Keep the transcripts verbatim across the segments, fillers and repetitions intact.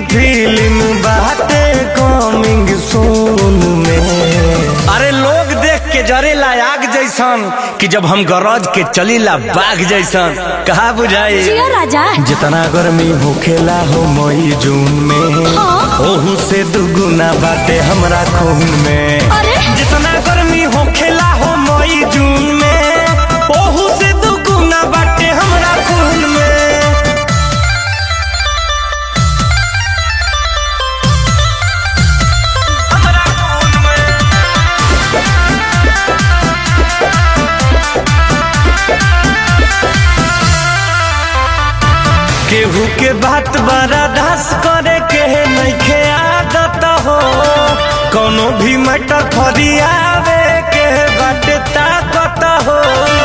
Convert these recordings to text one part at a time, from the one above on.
Feeling बाटे coming soon में। अरे लोग देख के जरेला आग जैसन कि जब हम गरज के चलीला बाघ जैसन। कहा बुझाई राजा जितना गर्मी होखेला हो मई जून में, हाँ? ओहू से दुगुना बाटे हमरा खून में। अरे? जितना गर्मी होखेला हो मई जून में, ओहू से दुगुना बाटे हमरा खून में। केहू के बात बर्दाश्त करे के नइखे आदत हो, कोनो भी मैटर फरियावे के बाटे ताकत हो।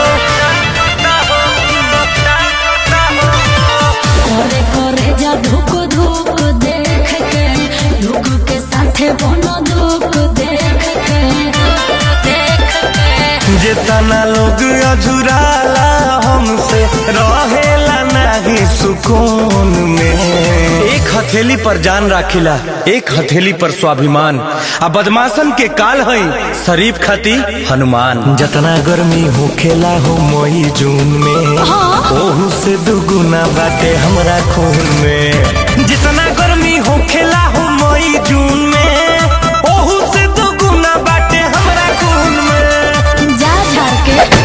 करे करे जा धुक धुक देख के, धुक के साथे बनो दुख देख के, देख के। जितना लोग अझुराला हमसे रहेला नहीं सुकून में। एक हथेली पर जान राखिला, एक हथेली पर स्वाभिमान। अब बदमाशन के काल है शरीफ खाती हनुमान। जितना गर्मी होखेला हो मई जून में, हाँ? ओहू से दुगुना बाटे हमरा खून में। जितना गर्मी होखेला हो मई जून में, ओहू से दुगुना बाटे हमरा खून में। जा झाड़ के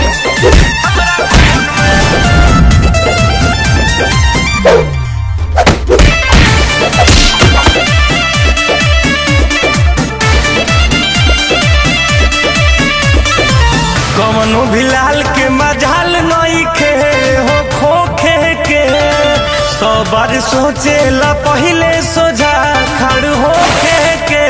कवनो भी लाल के मजाल नहीं खे हो खोखे के, सौ बार सोचे ला पहले सोझा खड़ होके के।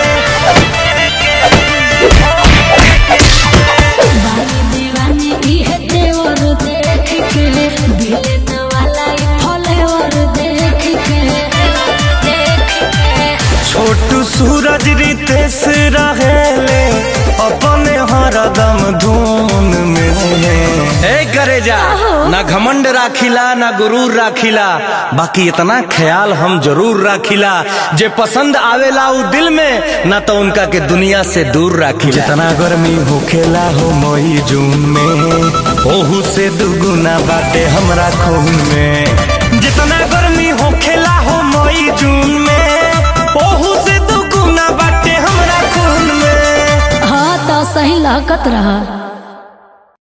बानी दीवानी इहे देवर देख के, बिलन वाला ई फलेवर देख के, देख के। छोटू सूरज रितेश रहेले अपने हरदम धून में। ए करे जा ना घमंड राखिला ना गुरूर राखिला, बाकी इतना ख्याल हम जरूर राखिला, जे पसंद आवेला उ दिल में, ना तो उनका के दुनिया से दूर राखिला। जितना गर्मी होखेला हो मई जून में, ओहू से दुगुना बाटे हमरा खून में। जितना गर्मी होखेला हो मई जून में, ओहू से दुगुना बाटे हमरा खून में। हाँ तो सही लागत रहा।